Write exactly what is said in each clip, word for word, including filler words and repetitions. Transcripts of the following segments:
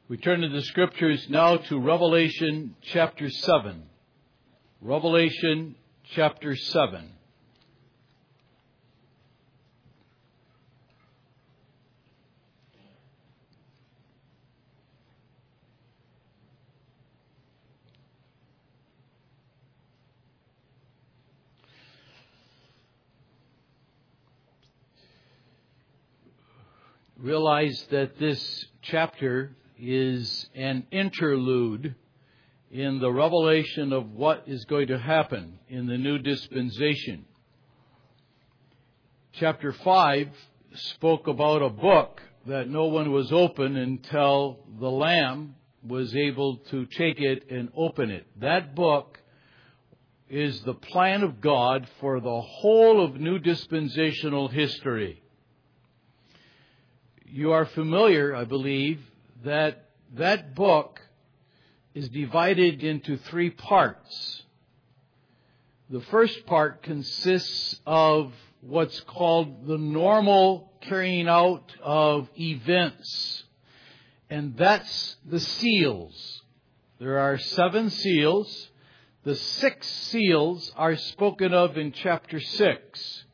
We turn to the Scriptures now to Revelation chapter seven. Revelation chapter seven. Realize that this chapter is an interlude in the revelation of what is going to happen in the new dispensation. Chapter five spoke about a book that no one was open until the Lamb was able to take it and open it. That book is the plan of God for the whole of new dispensational history. You are familiar, I believe, that that book is divided into three parts. The first part consists of what's called the normal carrying out of events. And that's the seals. There are seven seals. The six seals are spoken of in chapter six.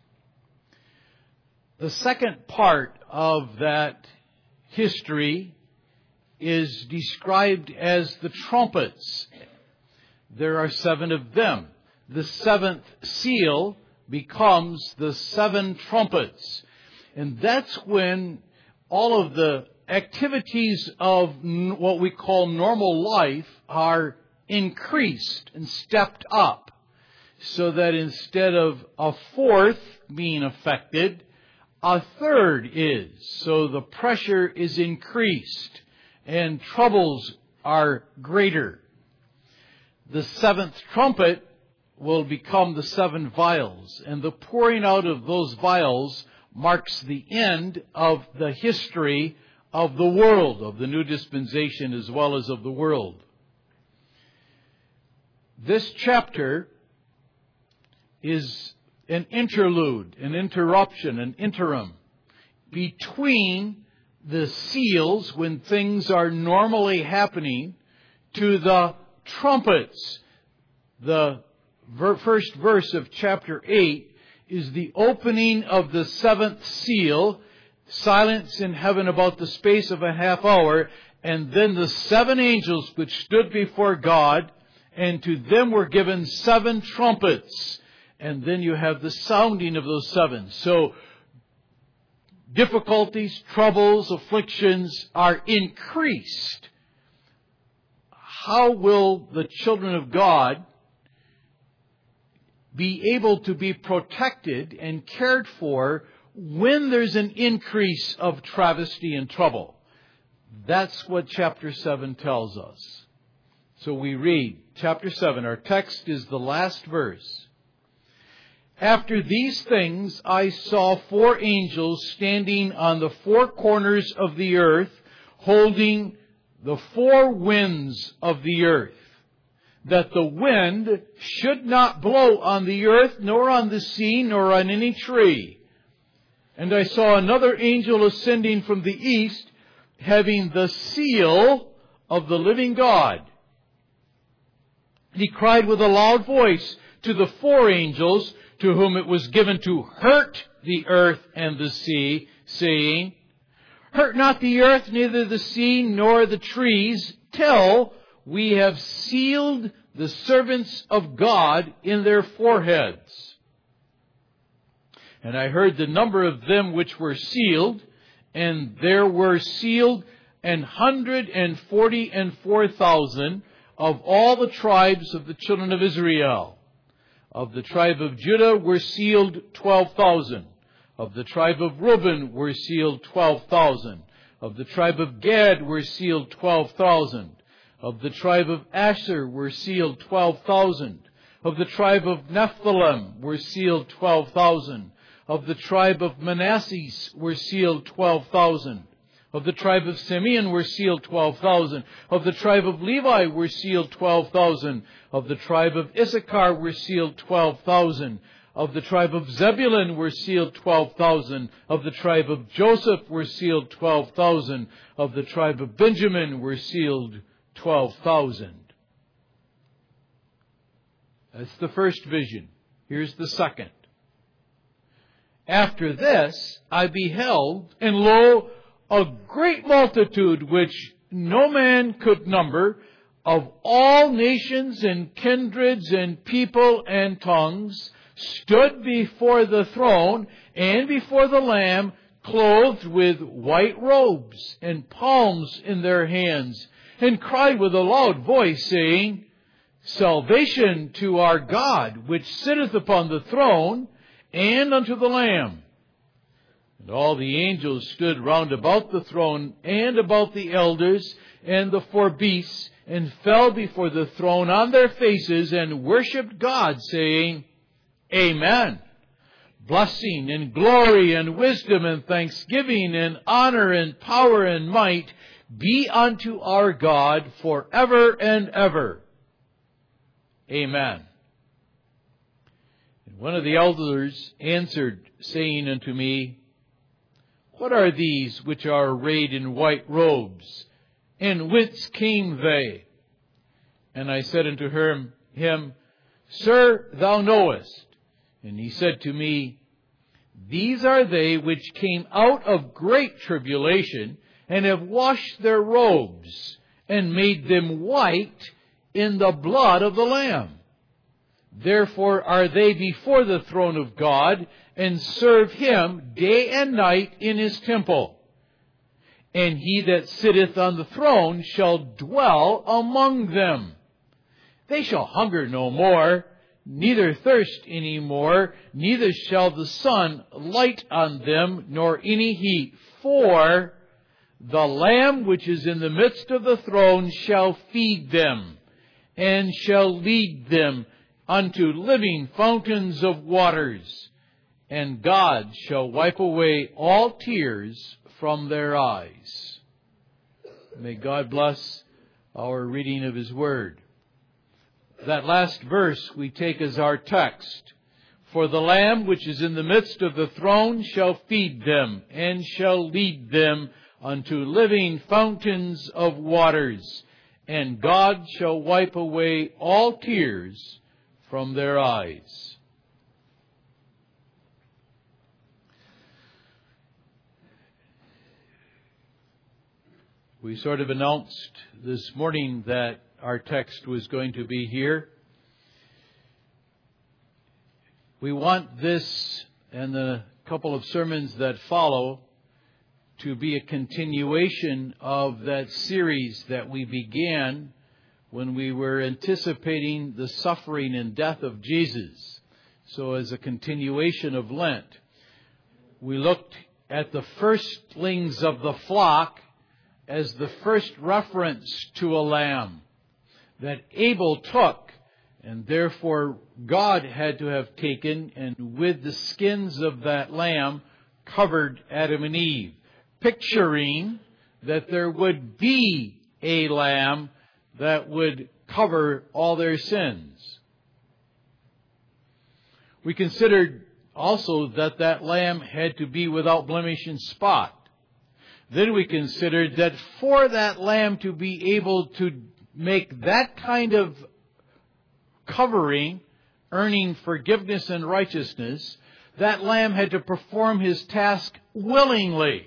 The second part of that history is described as the trumpets. There are seven of them. The seventh seal becomes the seven trumpets. And that's when all of the activities of what we call normal life are increased and stepped up. So that instead of a fourth being affected, a third is. So the pressure is increased and troubles are greater. The seventh trumpet will become the seven vials, and the pouring out of those vials marks the end of the history of the world, of the new dispensation as well as of the world. This chapter is an interlude, an interruption, an interim between the seals, when things are normally happening, to the trumpets. The ver- first verse of chapter eight is the opening of the seventh seal, silence in heaven about the space of a half hour, and then the seven angels which stood before God, and to them were given seven trumpets. And then you have the sounding of those seven. So, difficulties, troubles, afflictions are increased. How will the children of God be able to be protected and cared for when there's an increase of travesty and trouble? That's what chapter seven tells us. So we read chapter seven. Our text is the last verse. After these things, I saw four angels standing on the four corners of the earth, holding the four winds of the earth, that the wind should not blow on the earth, nor on the sea, nor on any tree. And I saw another angel ascending from the east, having the seal of the living God. And he cried with a loud voice to the four angels, to whom it was given to hurt the earth and the sea, saying, Hurt not the earth, neither the sea, nor the trees, till we have sealed the servants of God in their foreheads. And I heard the number of them which were sealed, and there were sealed an hundred and forty and four thousand of all the tribes of the children of Israel. Of the tribe of Judah were sealed twelve thousand. Of the tribe of Reuben were sealed twelve thousand. Of the tribe of Gad were sealed twelve thousand. Of the tribe of Asher were sealed twelve thousand. Of the tribe of Nephthalim were sealed twelve thousand. Of the tribe of Manasseh were sealed twelve thousand. Of the tribe of Simeon were sealed twelve thousand. Of the tribe of Levi were sealed twelve thousand. Of the tribe of Issachar were sealed twelve thousand. Of the tribe of Zebulun were sealed twelve thousand. Of the tribe of Joseph were sealed twelve thousand. Of the tribe of Benjamin were sealed twelve thousand. That's the first vision. Here's the second. After this I beheld, and lo, a great multitude which no man could number, of all nations and kindreds and people and tongues, stood before the throne and before the Lamb, clothed with white robes and palms in their hands, and cried with a loud voice, saying, Salvation to our God, which sitteth upon the throne, and unto the Lamb. And all the angels stood round about the throne, and about the elders, and the four beasts, and fell before the throne on their faces, and worshipped God, saying, Amen. Blessing and glory and wisdom and thanksgiving and honor and power and might be unto our God forever and ever. Amen. And one of the elders answered, saying unto me, What are these which are arrayed in white robes? And whence came they? And I said unto him, him, Sir, thou knowest. And he said to me, These are they which came out of great tribulation, and have washed their robes, and made them white in the blood of the Lamb. Therefore are they before the throne of God, and serve Him day and night in His temple. And He that sitteth on the throne shall dwell among them. They shall hunger no more, neither thirst any more, neither shall the sun light on them, nor any heat. For the Lamb which is in the midst of the throne shall feed them, and shall lead them unto living fountains of waters. And God shall wipe away all tears from their eyes. May God bless our reading of His Word. That last verse we take as our text. For the Lamb which is in the midst of the throne shall feed them, and shall lead them unto living fountains of waters. And God shall wipe away all tears from their eyes. We sort of announced this morning that our text was going to be here. We want this and the couple of sermons that follow to be a continuation of that series that we began when we were anticipating the suffering and death of Jesus. So as a continuation of Lent, we looked at the firstlings of the flock as the first reference to a lamb that Abel took, and therefore God had to have taken, and with the skins of that lamb covered Adam and Eve, picturing that there would be a lamb that would cover all their sins. We considered also that that lamb had to be without blemish and spot. Then we considered that for that lamb to be able to make that kind of covering, earning forgiveness and righteousness, that lamb had to perform his task willingly.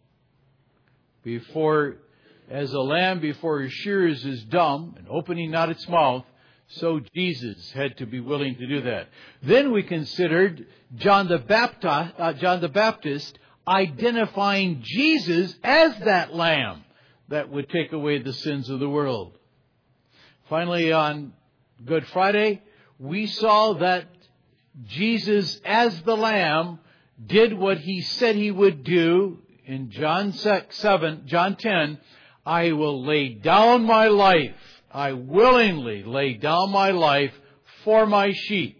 Before, as a lamb before his shearers is dumb and opening not its mouth, so Jesus had to be willing to do that. Then we considered John the Baptist, uh, John the Baptist identifying Jesus as that lamb that would take away the sins of the world. Finally, on Good Friday, we saw that Jesus as the lamb did what He said He would do in John seven, John ten. I will lay down my life. I willingly lay down my life for my sheep.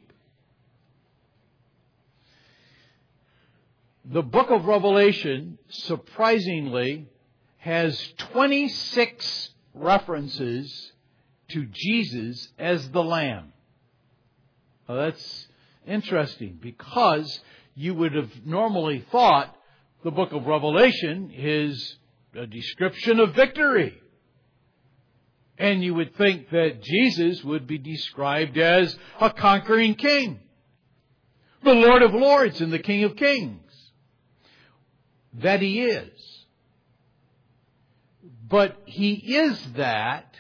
The book of Revelation, surprisingly, has twenty-six references to Jesus as the Lamb. Now that's Interesting, because you would have normally thought the book of Revelation is a description of victory. And you would think that Jesus would be described as a conquering king, the Lord of Lords and the King of Kings. That He is. But He is that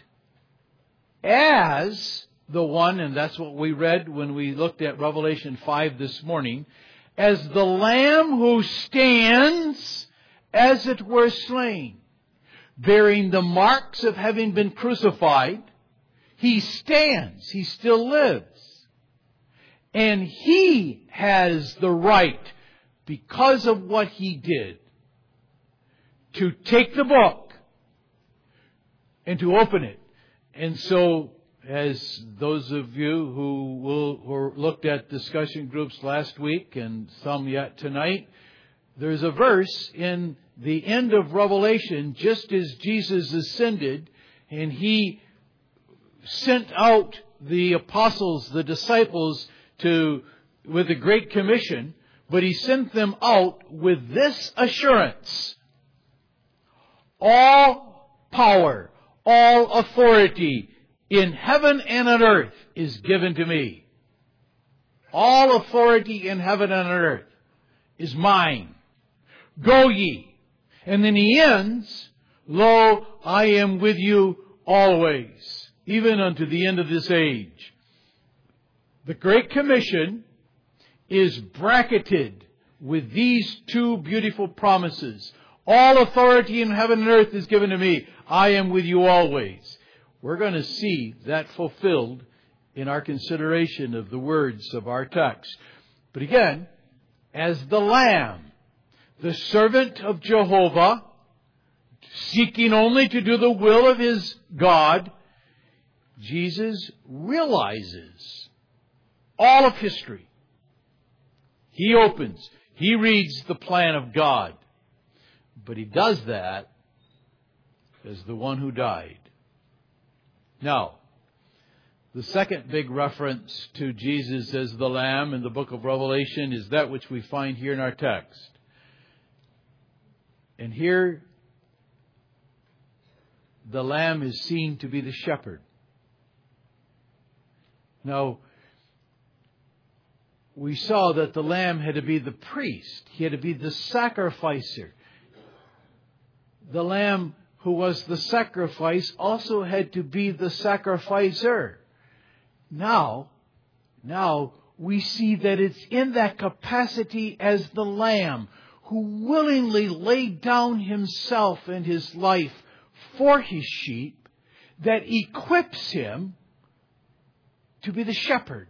as the one, and that's what we read when we looked at Revelation five this morning, as the Lamb who stands as it were slain, bearing the marks of having been crucified. He stands. He still lives. And He has the right, because of what He did, to take the book and to open it. And so, as those of you who will, who looked at discussion groups last week and some yet tonight, there's a verse in the end of Revelation, just as Jesus ascended and He sent out the apostles, the disciples, to with the Great Commission, but He sent them out with this assurance: all power, all authority in heaven and on earth is given to me. All authority in heaven and on earth is mine. Go ye. And then He ends, lo, I am with you always, even unto the end of this age. The Great Commission is bracketed with these two beautiful promises. All authority in heaven and earth is given to me. I am with you always. We're going to see that fulfilled in our consideration of the words of our text. But again, as the Lamb, the servant of Jehovah, seeking only to do the will of His God, Jesus realizes all of history. He opens, He reads the plan of God. But He does that as the one who died. Now, the second big reference to Jesus as the Lamb in the book of Revelation is that which we find here in our text. And here, the Lamb is seen to be the shepherd. Now, we saw that the Lamb had to be the priest. He had to be the sacrificer. The Lamb who was the sacrifice also had to be the sacrificer. Now, now we see that it's in that capacity as the Lamb who willingly laid down Himself and His life for His sheep that equips Him to be the shepherd.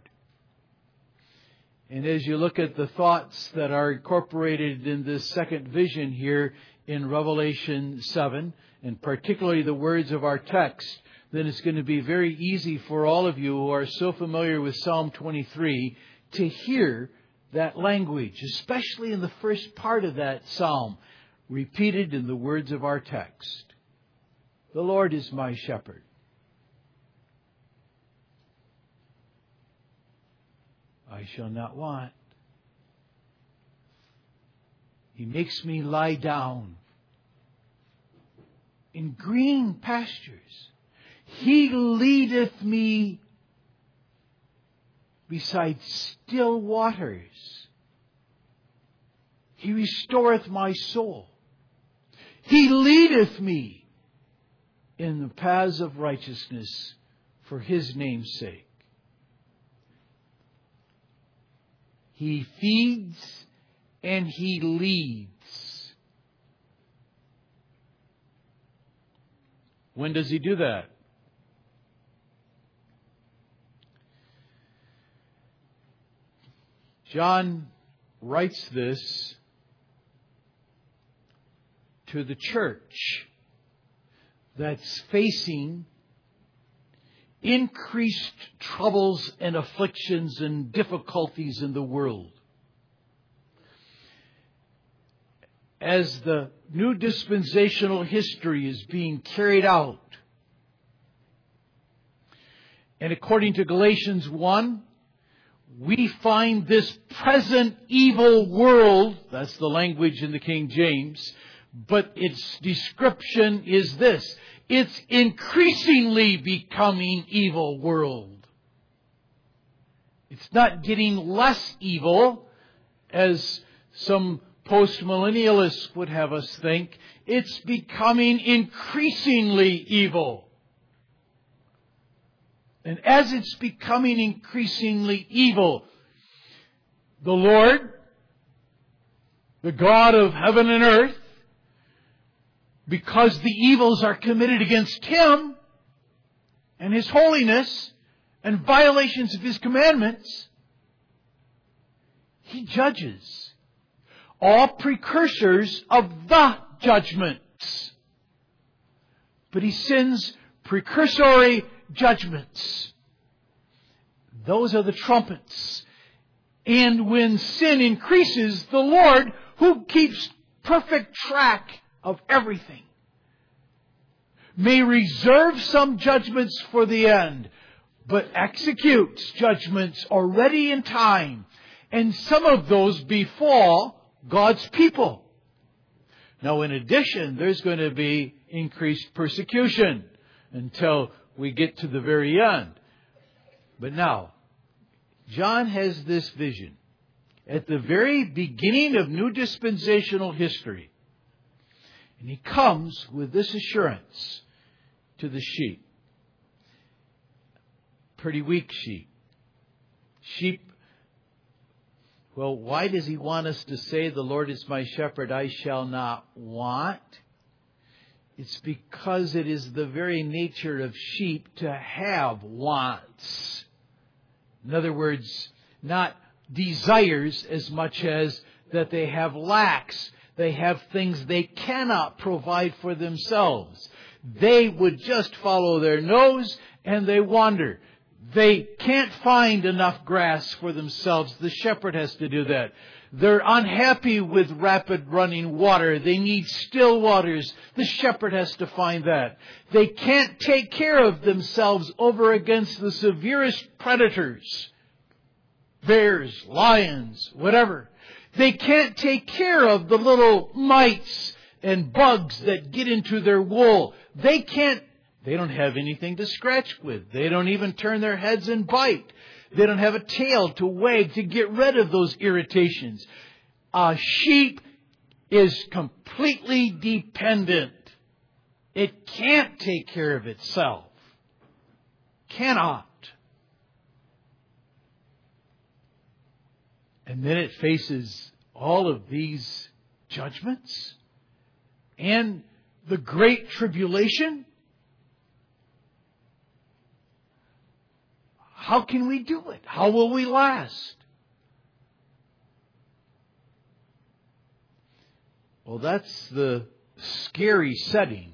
And as you look at the thoughts that are incorporated in this second vision here in Revelation seven, and particularly the words of our text, then it's going to be very easy for all of you who are so familiar with Psalm twenty-three to hear that language, especially in the first part of that psalm, repeated in the words of our text. The Lord is my shepherd. I shall not want. He makes me lie down in green pastures. He leadeth me beside still waters. He restoreth my soul. He leadeth me in the paths of righteousness for His name's sake. He feeds and He leads. When does He do that? John writes this to the church that's facing increased troubles and afflictions and difficulties in the world. As the new dispensational history is being carried out. And according to Galatians one, we find this present evil world, that's the language in the King James, but its description is this: it's increasingly becoming evil world. It's not getting less evil, as some postmillennialists would have us think. It's becoming increasingly evil. And as it's becoming increasingly evil, the Lord, the God of heaven and earth, because the evils are committed against Him and His holiness and violations of His commandments, He judges all precursors of the judgments. But He sends precursory judgments. Those are the trumpets. And when sin increases, the Lord, who keeps perfect track of everything, may reserve some judgments for the end, but executes judgments already in time. And some of those befall God's people. Now, in addition, there's going to be increased persecution until we get to the very end. But now, John has this vision at the very beginning of new dispensational history. And he comes with this assurance to the sheep. Pretty weak sheep. Sheep, well, why does he want us to say, the Lord is my shepherd, I shall not want? It's because it is the very nature of sheep to have wants. In other words, not desires as much as that they have lacks. They have things they cannot provide for themselves. They would just follow their nose and they wander. They can't find enough grass for themselves. The shepherd has to do that. They're unhappy with rapid running water. They need still waters. The shepherd has to find that. They can't take care of themselves over against the severest predators. Bears, lions, whatever. They can't take care of the little mites and bugs that get into their wool. They can't, they don't have anything to scratch with. They don't even turn their heads and bite. They don't have a tail to wag to get rid of those irritations. A sheep is completely dependent. It can't take care of itself. Cannot. And then it faces all of these judgments and the great tribulation. How can we do it? How will we last? Well, that's the scary setting.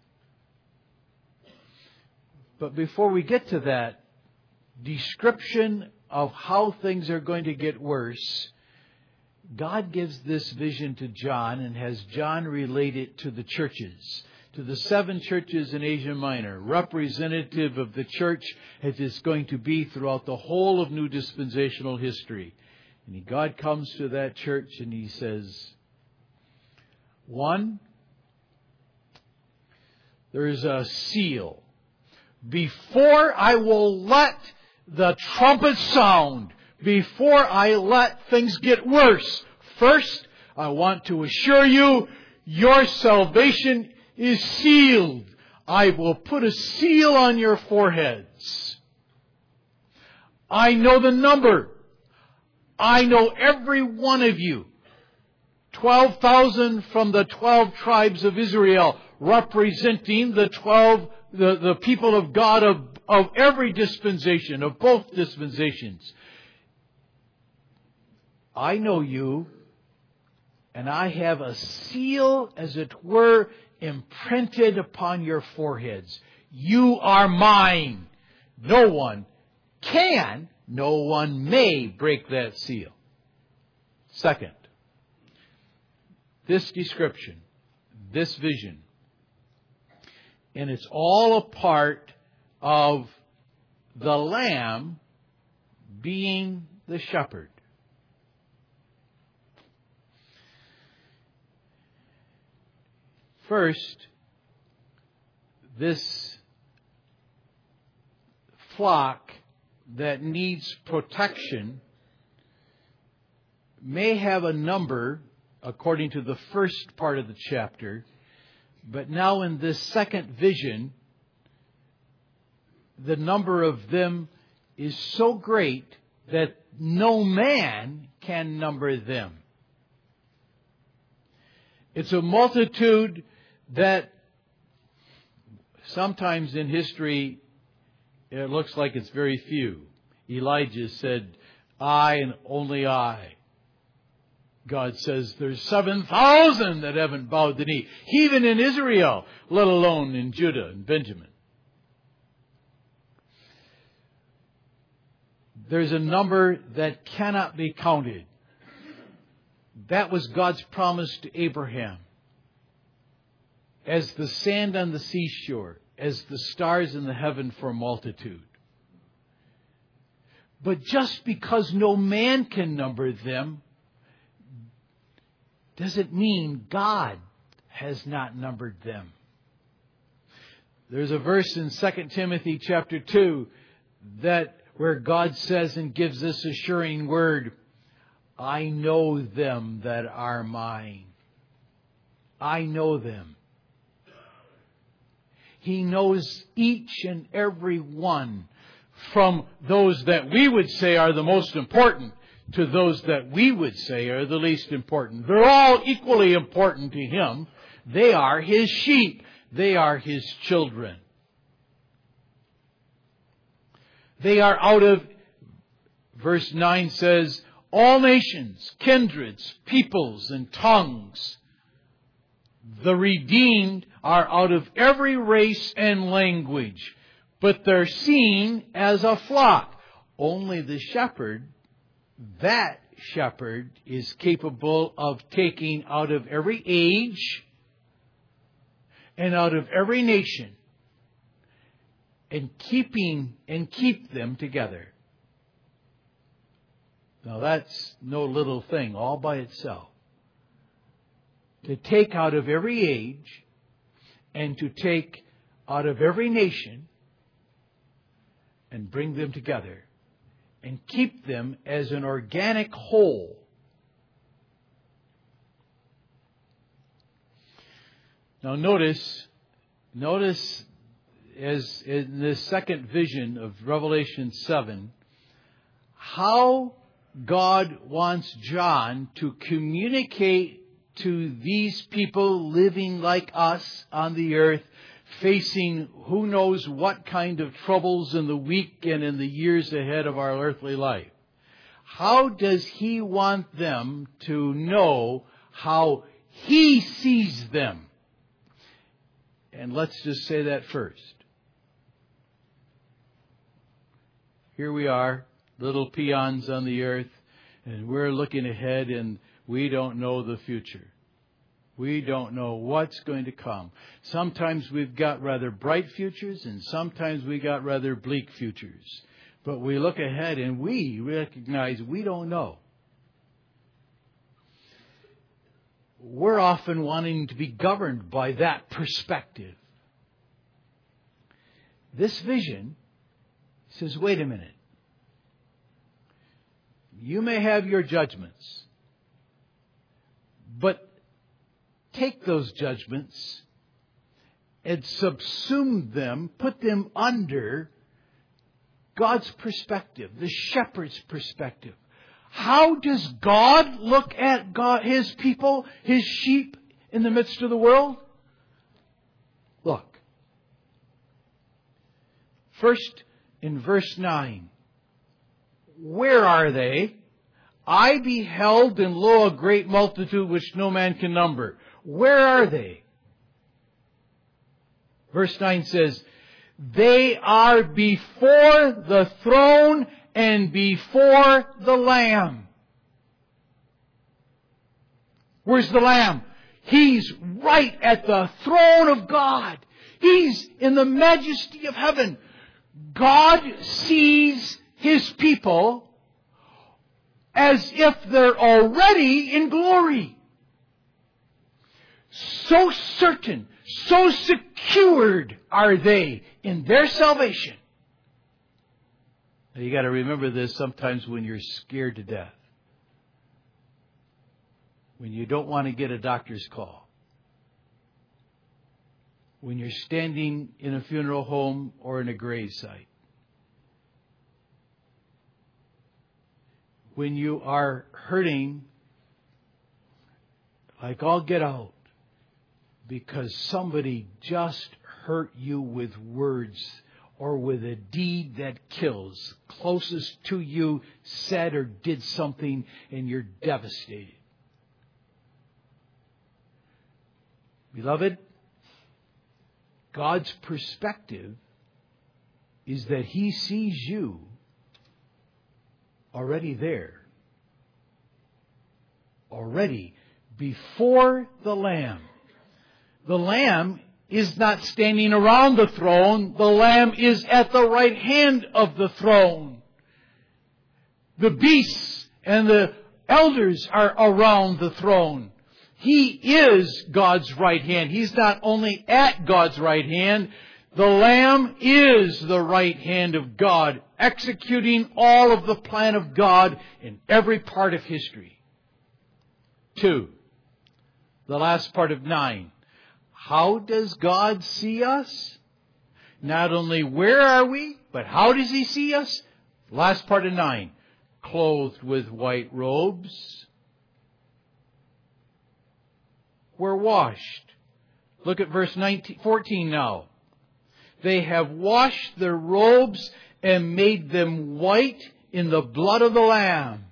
But before we get to that description of how things are going to get worse, God gives this vision to John and has John relate it to the churches, to the seven churches in Asia Minor, representative of the church as it's going to be throughout the whole of new dispensational history. And God comes to that church and He says, one, there is a seal. Before I will let the trumpet sound, before I let things get worse, first, I want to assure you, your salvation is sealed. I will put a seal on your foreheads. I know the number. I know every one of you. twelve thousand from the twelve tribes of Israel, representing the twelve, the, the people of God of, of every dispensation, of both dispensations. I know you, and I have a seal, as it were, imprinted upon your foreheads. You are mine. No one can, no one may break that seal. Second, this description, this vision, and it's all a part of the Lamb being the shepherd. First, this flock that needs protection may have a number according to the first part of the chapter, but now in this second vision, the number of them is so great that no man can number them. It's a multitude that sometimes in history it looks like it's very few. Elijah said, I and only I. God says there's seven thousand that haven't bowed the knee, even in Israel, let alone in Judah and Benjamin. There's a number that cannot be counted. That was God's promise to Abraham. As the sand on the seashore, as the stars in the heaven for multitude. But just because no man can number them, doesn't mean God has not numbered them. There's a verse in Second Timothy chapter two that where God says and gives this assuring word, I know them that are mine. I know them. He knows each and every one, from those that we would say are the most important to those that we would say are the least important. They're all equally important to Him. They are His sheep. They are His children. They are out of, verse nine says, all nations, kindreds, peoples, and tongues. The redeemed are out of every race and language, but they're seen as a flock. Only the shepherd, that shepherd, is capable of taking out of every age and out of every nation and keeping and keep them together. Now that's no little thing all by itself. To take out of every age and to take out of every nation and bring them together and keep them as an organic whole. Now notice, notice as in this second vision of Revelation seven, how God wants John to communicate to these people living like us on the earth, facing who knows what kind of troubles in the week and in the years ahead of our earthly life. How does He want them to know how He sees them? And let's just say that first. Here we are, little peons on the earth, and we're looking ahead, and we don't know the future. We don't know what's going to come. Sometimes we've got rather bright futures, and sometimes we got rather bleak futures. But we look ahead and we recognize we don't know. We're often wanting to be governed by that perspective. This vision says, wait a minute. You may have your judgments, but take those judgments and subsume them, put them under God's perspective, the shepherd's perspective. How does God look at God, His people, His sheep in the midst of the world? Look. First, in verse nine. Where are they? I beheld, and lo, a great multitude which no man can number. Where are they? Verse nine says, they are before the throne and before the Lamb. Where's the Lamb? He's right at the throne of God. He's in the majesty of heaven. God sees His people as if they're already in glory. So certain, so secured are they in their salvation. Now you got to remember this sometimes when you're scared to death. When you don't want to get a doctor's call. When you're standing in a funeral home or in a grave site. When you are hurting like all get out because somebody just hurt you with words or with a deed that kills, closest to you said or did something and you're devastated. Beloved, God's perspective is that He sees you already there. Already before the Lamb. The Lamb is not standing around the throne. The Lamb is at the right hand of the throne. The beasts and the elders are around the throne. He is God's right hand. He's not only at God's right hand. The Lamb is the right hand of God, executing all of the plan of God in every part of history. Two, the last part of nine. How does God see us? Not only where are we, but how does He see us? Last part of nine. Clothed with white robes. We're washed. Look at verse nineteen, fourteen now. They have washed their robes and made them white in the blood of the Lamb.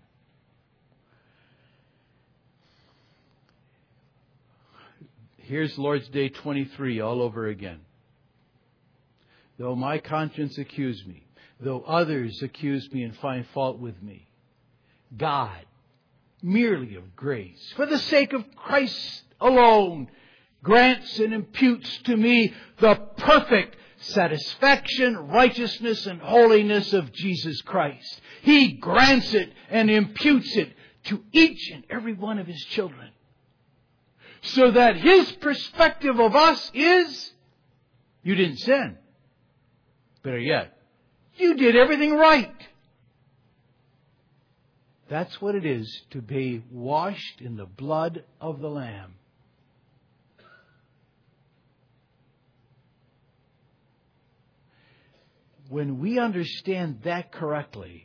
Here's Lord's Day twenty-three all over again. Though my conscience accuse me, though others accuse me and find fault with me, God, merely of grace, for the sake of Christ alone, grants and imputes to me the perfect satisfaction, righteousness, and holiness of Jesus Christ. He grants it and imputes it to each and every one of His children. So that His perspective of us is, you didn't sin. Better yet, you did everything right. That's what it is to be washed in the blood of the Lamb. When we understand that correctly,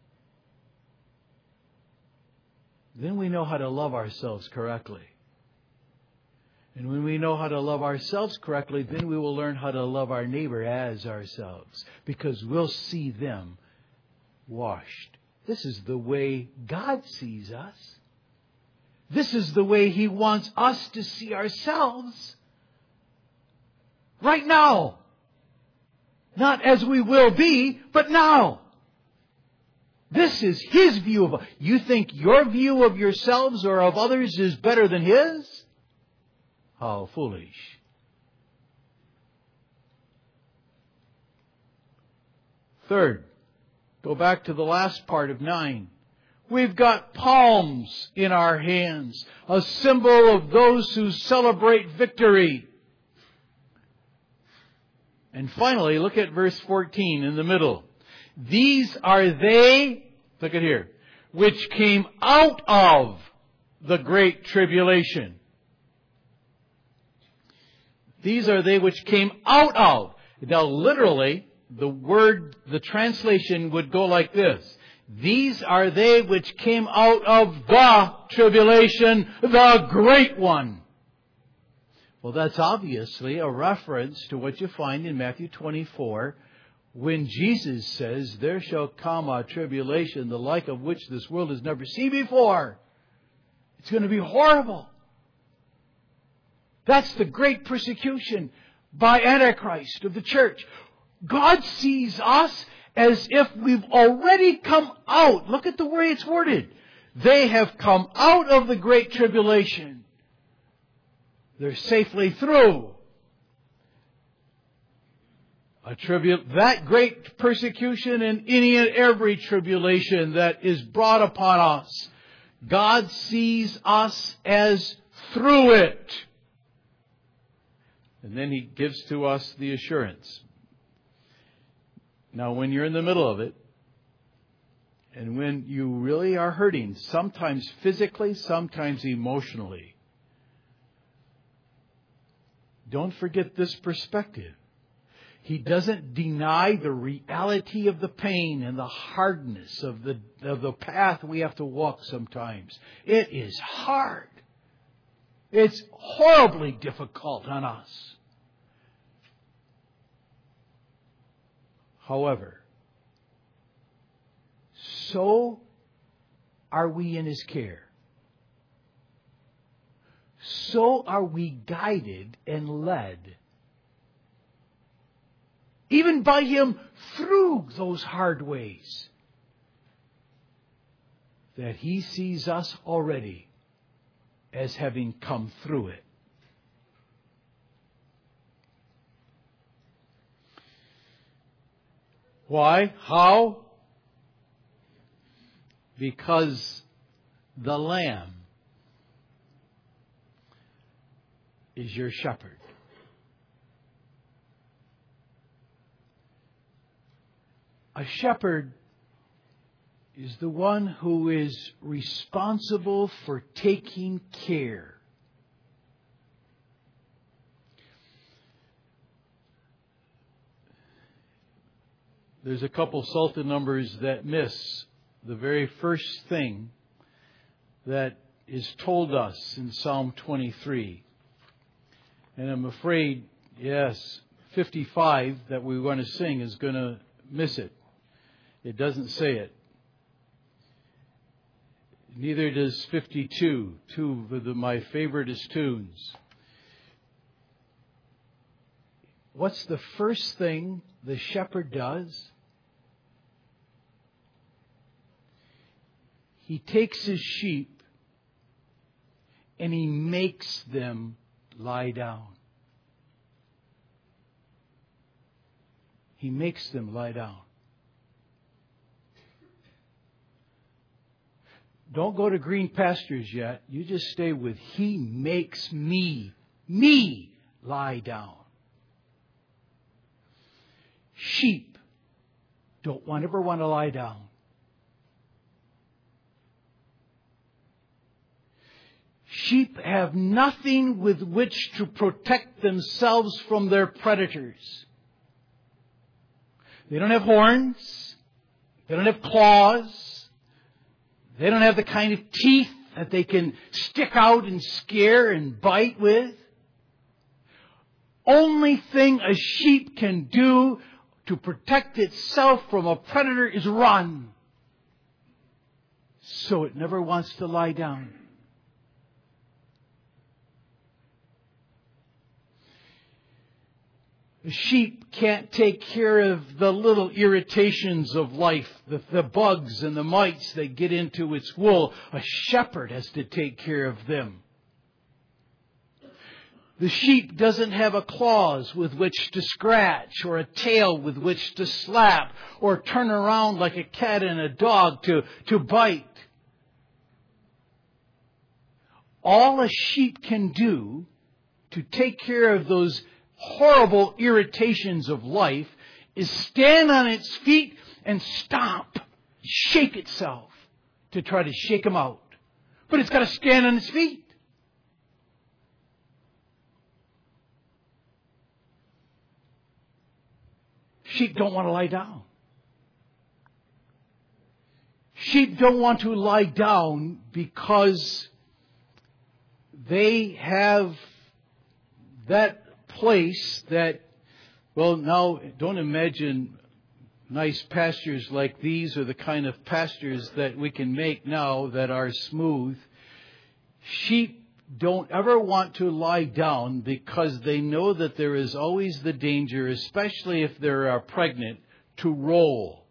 then we know how to love ourselves correctly. And when we know how to love ourselves correctly, then we will learn how to love our neighbor as ourselves. Because we'll see them washed. This is the way God sees us. This is the way He wants us to see ourselves. Right now. Not as we will be, but now. This is His view of us. You think your view of yourselves or of others is better than His? How foolish. Third, go back to the last part of nine. We've got palms in our hands, a symbol of those who celebrate victory. And finally, look at verse fourteen in the middle. These are they, look at here, which came out of the great tribulation. These are they which came out of. Now, literally, the word, the translation would go like this. These are they which came out of the tribulation, the great one. Well, that's obviously a reference to what you find in Matthew twenty-four, when Jesus says, there shall come a tribulation, the like of which this world has never seen before. It's going to be horrible. That's the great persecution by Antichrist of the church. God sees us as if we've already come out. Look at the way it's worded. They have come out of the great tribulation. They're safely through. A tribu- that great persecution and any and every tribulation that is brought upon us, God sees us as through it. And then He gives to us the assurance. Now, when you're in the middle of it, and when you really are hurting, sometimes physically, sometimes emotionally, don't forget this perspective. He doesn't deny the reality of the pain and the hardness of the, of the path we have to walk sometimes. It is hard. It's horribly difficult on us. However, so are we in His care. So are we guided and led, even by Him through those hard ways, that He sees us already as having come through it. Why? How? Because the Lamb is your shepherd. A shepherd is the one who is responsible for taking care. There's a couple Psalter numbers that miss the very first thing that is told us in Psalm twenty-three. And I'm afraid, yes, fifty-five that we want to sing is going to miss it. It doesn't say it. Neither does fifty-two, two of the, my favoriteest tunes. What's the first thing the shepherd does? He takes his sheep and he makes them lie down. He makes them lie down. Don't go to green pastures yet. You just stay with He makes me, me lie down. Sheep don't want, ever want to lie down. Sheep have nothing with which to protect themselves from their predators. They don't have horns. They don't have claws. They don't have the kind of teeth that they can stick out and scare and bite with. Only thing a sheep can do to protect itself from a predator is run. So it never wants to lie down. The sheep can't take care of the little irritations of life, the, the bugs and the mites that get into its wool. A shepherd has to take care of them. The sheep doesn't have a claws with which to scratch, or a tail with which to slap, or turn around like a cat and a dog to, to bite. All a sheep can do to take care of those horrible irritations of life is stand on its feet and stomp, shake itself to try to shake them out. But it's got to stand on its feet. Sheep don't want to lie down. Sheep don't want to lie down because they have that place that, well, now don't imagine nice pastures like these are the kind of pastures that we can make now that are smooth. Sheep don't ever want to lie down because they know that there is always the danger, especially if they are pregnant, to roll.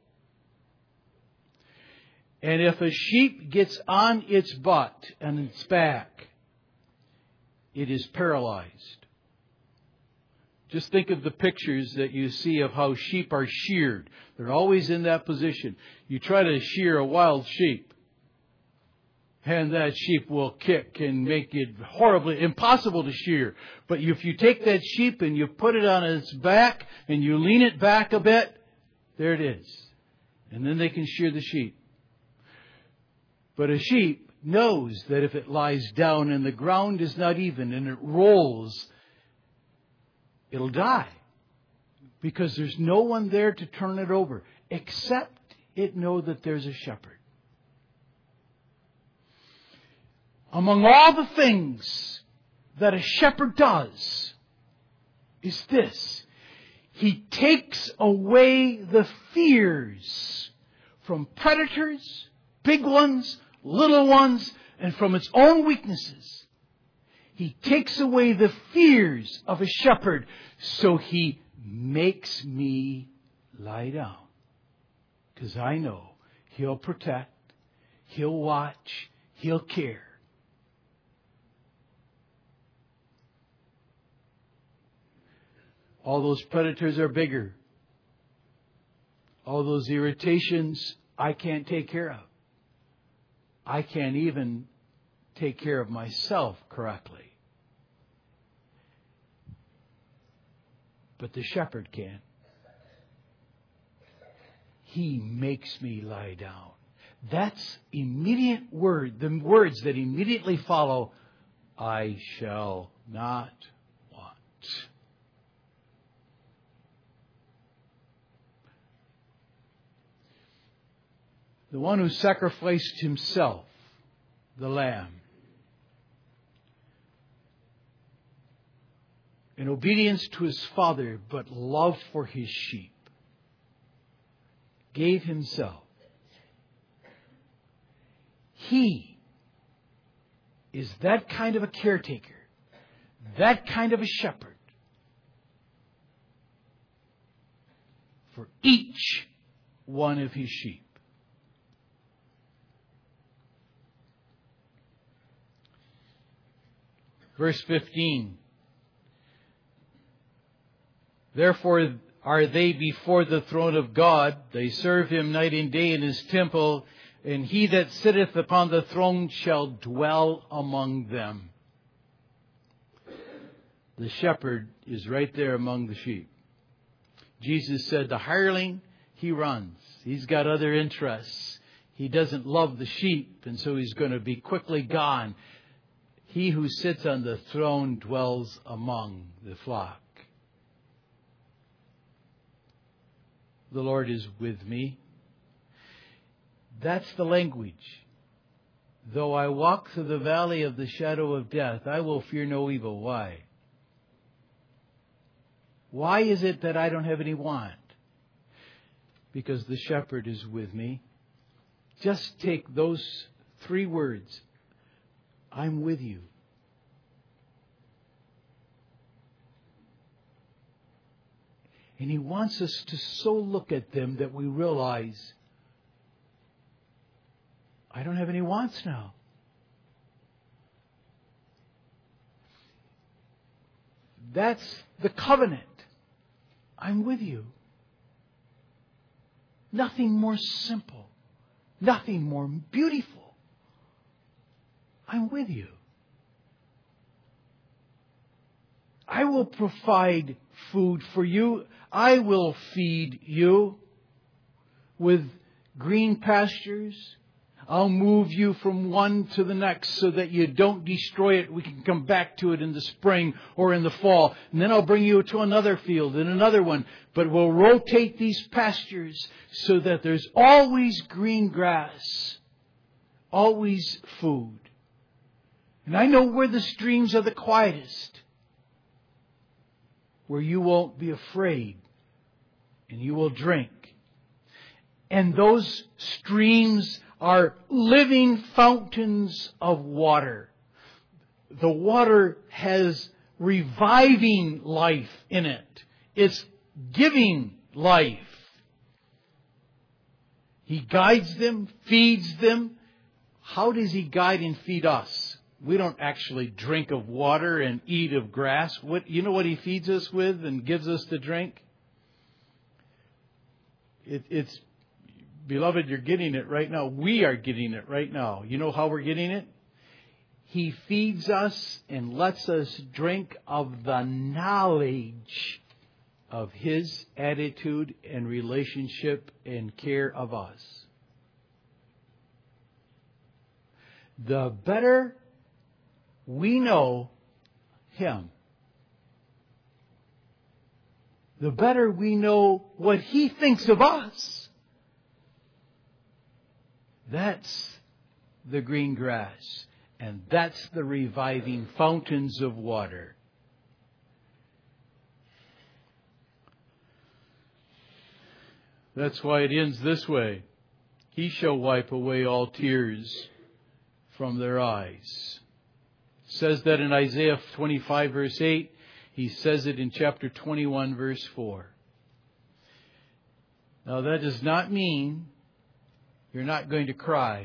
And if a sheep gets on its butt and its back, it is paralyzed. Just think of the pictures that you see of how sheep are sheared. They're always in that position. You try to shear a wild sheep, and that sheep will kick and make it horribly impossible to shear. But if you take that sheep and you put it on its back and you lean it back a bit, there it is. And then they can shear the sheep. But a sheep knows that if it lies down and the ground is not even and it rolls, it'll die. Because there's no one there to turn it over, except it know that there's a shepherd. Among all the things that a shepherd does is this. He takes away the fears from predators, big ones, little ones, and from its own weaknesses. He takes away the fears of a shepherd, so he makes me lie down. Because I know He'll protect, He'll watch, He'll care. All those predators are bigger. All those irritations I can't take care of. I can't even take care of myself correctly. But the shepherd can. He makes me lie down. That's immediate word, the words that immediately follow, I shall not want. The one who sacrificed himself, the Lamb, in obedience to his Father, but love for his sheep, gave himself. He is that kind of a caretaker, that kind of a shepherd for each one of his sheep. Verse fifteen. Therefore are they before the throne of God. They serve Him night and day in His temple. And He that sitteth upon the throne shall dwell among them. The shepherd is right there among the sheep. Jesus said the hireling, he runs. He's got other interests. He doesn't love the sheep, and so he's going to be quickly gone. He who sits on the throne dwells among the flock. The Lord is with me. That's the language. Though I walk through the valley of the shadow of death, I will fear no evil. Why? Why is it that I don't have any want? Because the shepherd is with me. Just take those three words. I'm with you. And He wants us to so look at them that we realize, I don't have any wants now. That's the covenant. I'm with you. Nothing more simple. Nothing more beautiful. I'm with you. I will provide food for you. I will feed you with green pastures. I'll move you from one to the next so that you don't destroy it. We can come back to it in the spring or in the fall. And then I'll bring you to another field and another one. But we'll rotate these pastures so that there's always green grass, always food. And I know where the streams are the quietest, where you won't be afraid and you will drink. And those streams are living fountains of water. The water has reviving life in it. It's giving life. He guides them, feeds them. How does He guide and feed us? we don't actually drink of water and eat of grass. What, you know what He feeds us with and gives us to drink? It, it's, beloved, you're getting it right now. We are getting it right now. You know how we're getting it? He feeds us and lets us drink of the knowledge of His attitude and relationship and care of us. The better we know Him, the better we know what He thinks of us. That's the green grass. And that's the reviving fountains of water. That's why it ends this way. He shall wipe away all tears from their eyes. It says that in Isaiah twenty-five verse eight. He says it in chapter twenty-one verse four. Now that does not mean you're not going to cry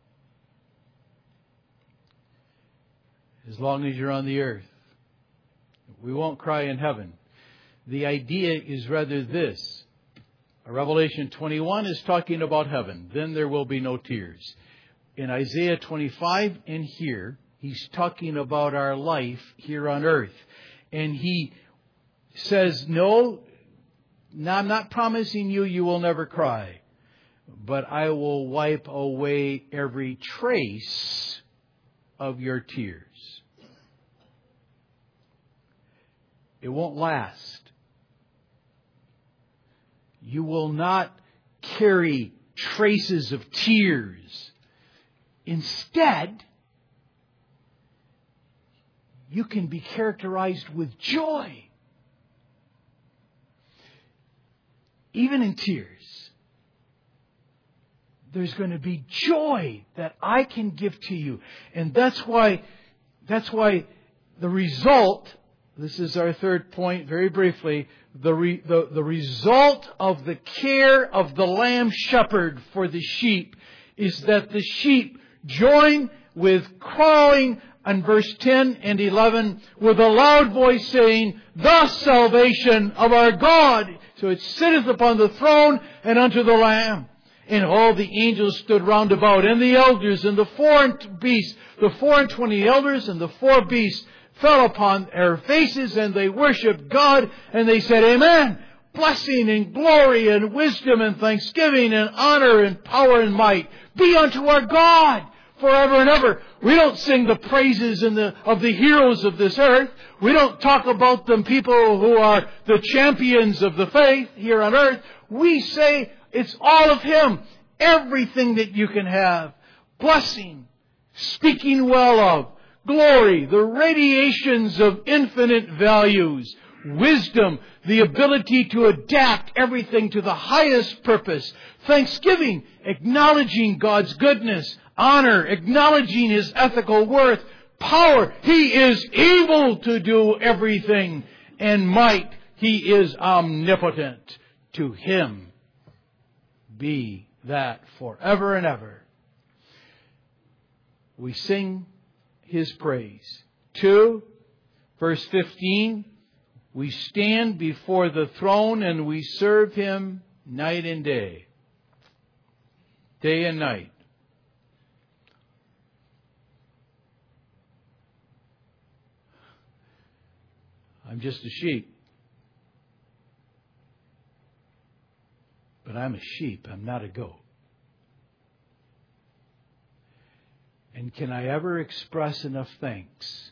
as long as you're on the earth. We won't cry in heaven. The idea is rather this. Revelation twenty-one is talking about heaven. Then there will be no tears. In Isaiah twenty-five and here, He's talking about our life here on earth. And He says, no, I'm not promising you you will never cry. But I will wipe away every trace of your tears. It won't last. You will not carry traces of tears. Instead, you can be characterized with joy. Even in tears, there's going to be joy that I can give to you. And that's why, that's why the result, this is our third point very briefly, the, re, the, the result of the care of the lamb shepherd for the sheep is that the sheep join with crawling on verse ten and eleven with a loud voice saying, the salvation of our God. So it sitteth upon the throne and unto the Lamb. And all the angels stood round about, and the elders, and the four beasts, the four and twenty elders, and the four beasts fell upon their faces, and they worshipped God, and they said, Amen. Blessing and glory and wisdom and thanksgiving and honor and power and might be unto our God forever and ever. We don't sing the praises in the, of the heroes of this earth. We don't talk about them people who are the champions of the faith here on earth. We say it's all of Him. Everything that you can have. Blessing. Speaking well of. Glory. The radiations of infinite values. Wisdom. The ability to adapt everything to the highest purpose. Thanksgiving. Acknowledging God's goodness. Honor. Acknowledging His ethical worth. Power. He is able to do everything. And might. He is omnipotent. To Him be that forever and ever. We sing His praise. Two, verse fifteen, we stand before the throne and we serve Him night and day. Day and night. I'm just a sheep. But I'm a sheep. I'm not a goat. And can I ever express enough thanks?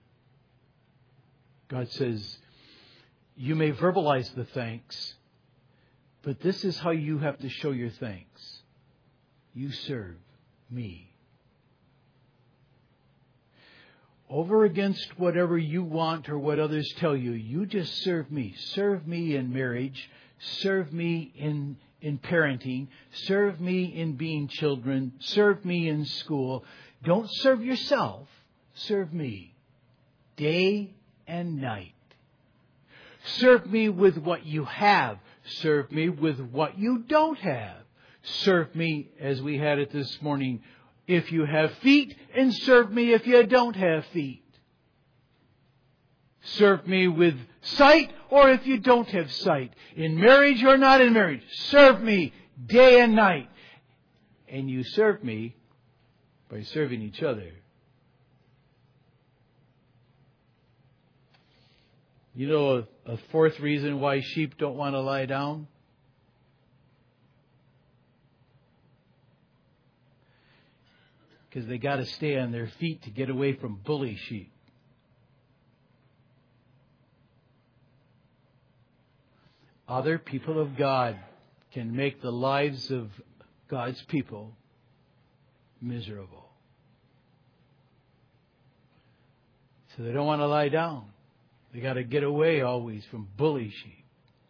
God says, you may verbalize the thanks, but this is how you have to show your thanks. You serve me. Over against whatever you want or what others tell you, you just serve me. Serve me in marriage. Serve me in, in parenting. Serve me in being children. Serve me in school. Don't serve yourself. Serve me. Day and night. Serve me with what you have. Serve me with what you don't have. Serve me, as we had it this morning, if you have feet, and serve me if you don't have feet. Serve me with sight, or if you don't have sight. In marriage or not in marriage, serve me day and night. And you serve me by serving each other. You know a, a fourth reason why sheep don't want to lie down? Because they got to stay on their feet to get away from bully sheep. Other people of God can make the lives of God's people miserable. So they don't want to lie down. They got to get away always from bully sheep.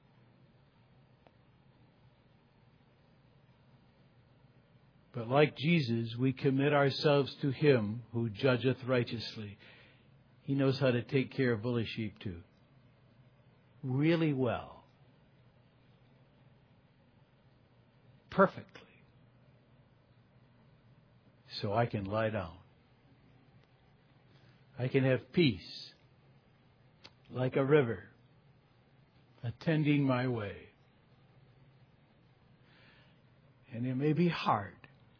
But like Jesus, we commit ourselves to Him who judgeth righteously. He knows how to take care of bully sheep too. Really well. Perfectly. So I can lie down. I can have peace. Like a river, attending my way. And it may be hard.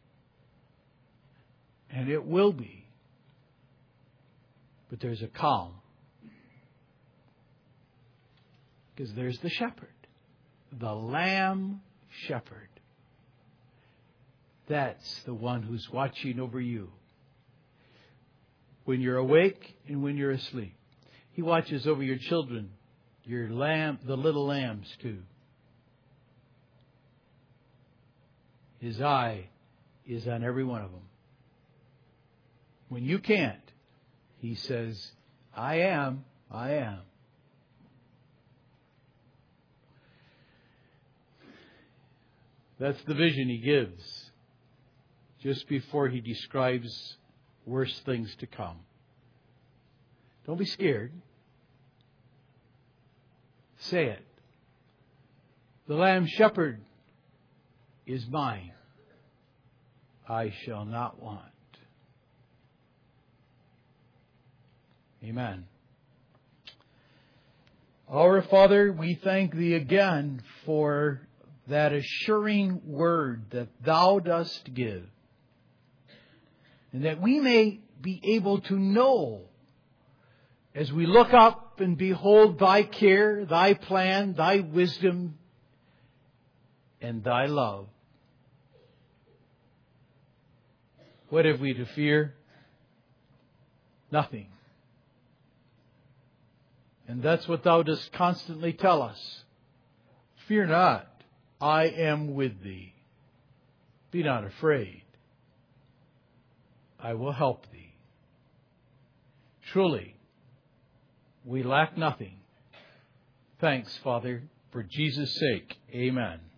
And it will be. But there's a calm. Because there's the shepherd. The lamb shepherd. That's the one who's watching over you. When you're awake and when you're asleep. He watches over your children, your lamb, the little lambs too. His eye is on every one of them. When you can't, He says, I am, I am. That's the vision He gives just before He describes worse things to come. Don't be scared. Say it. The Lamb Shepherd is mine. I shall not want. Amen. Our Father, we thank Thee again for that assuring word that Thou dost give. And that we may be able to know as we look up and behold Thy care, Thy plan, Thy wisdom, and Thy love. What have we to fear? Nothing. And that's what Thou dost constantly tell us. Fear not, I am with thee. Be not afraid. I will help thee. Truly, we lack nothing. Thanks, Father, for Jesus' sake. Amen.